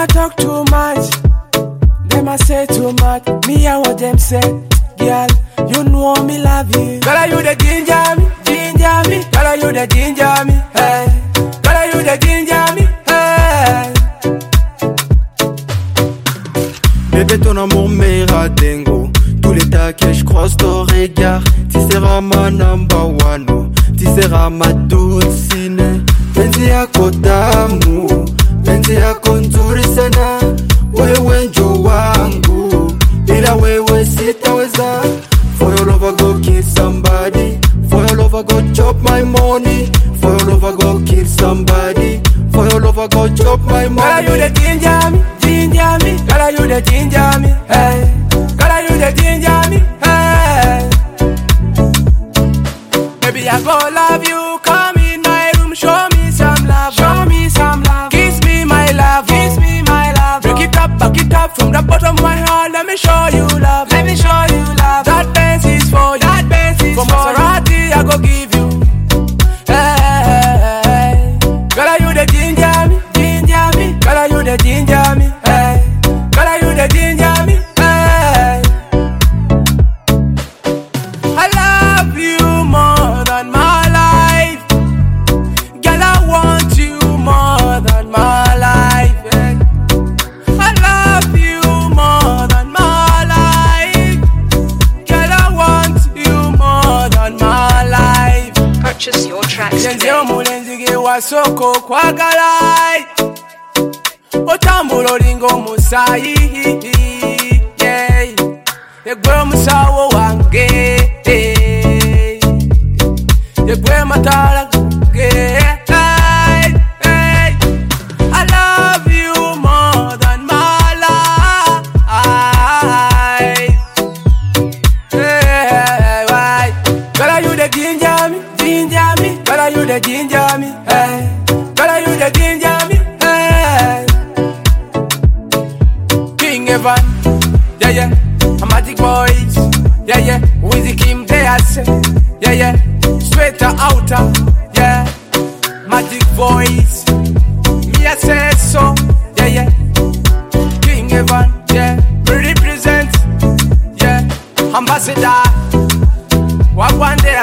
a talk too much. Them a say too much. Me and what them say. Girl, you know me love you. Girl, you the ginger me, ginger me. Girl, you the ginger me, hey. Girl, you the ginger me, hey. Bébé, ton amour m'ira dingo. Tous les taquets, je croise ton regard. Tu seras ma number one, oh. Tu seras ma dulcine. Penzi yako tamu, penzi yako nzuri sana. Wewe njo wangu, bila wewe sitaweza. For your love I go kill somebody. For your love I go chop my money. For your love I go kill somebody. For your love I go chop my money. Girl, you the ginger me, ginger me. Girl, you the ginger me, hey. Girl, you the ginger me, hey. Baby, I go love you. Come in my room, show me some love. Show me some love. Kiss me, my love. Kiss me, my love. Break it up, back it up from the bottom of my heart. Let me show you love. Let me show you love. That Benz is for you. That Benz is for Maserati, I go give you. Hey, girl, you the ginger me, ginger me. Girl, you the ginger me. Hey, girl, you the ginger me. Hey, I love you more than my life. Girl, I want you more than my life. Hey. I love you more than my life. Girl, I want you more than my life. Purchase your tracks Yenze today. omulenzige wasoko kwagalai. Otambula olinga omusayi. Yeah. Yegwe omusawo wange. Yegwe matala ge. Hey, hey. I love you more than my life. Hey, why? Girl, you the ginger me, ginger me. Girl, you the ginger me, hey. Girl, you the ginger me, hey. King Evan, yeah, yeah. A Magic Boys, yeah, yeah. Wizzy Kim, they are say, yeah, yeah. Sweater outer, yeah. Magic Voice, me I say so, yeah, yeah. King Evan, yeah. We represent, yeah. Ambassador, Wagwande.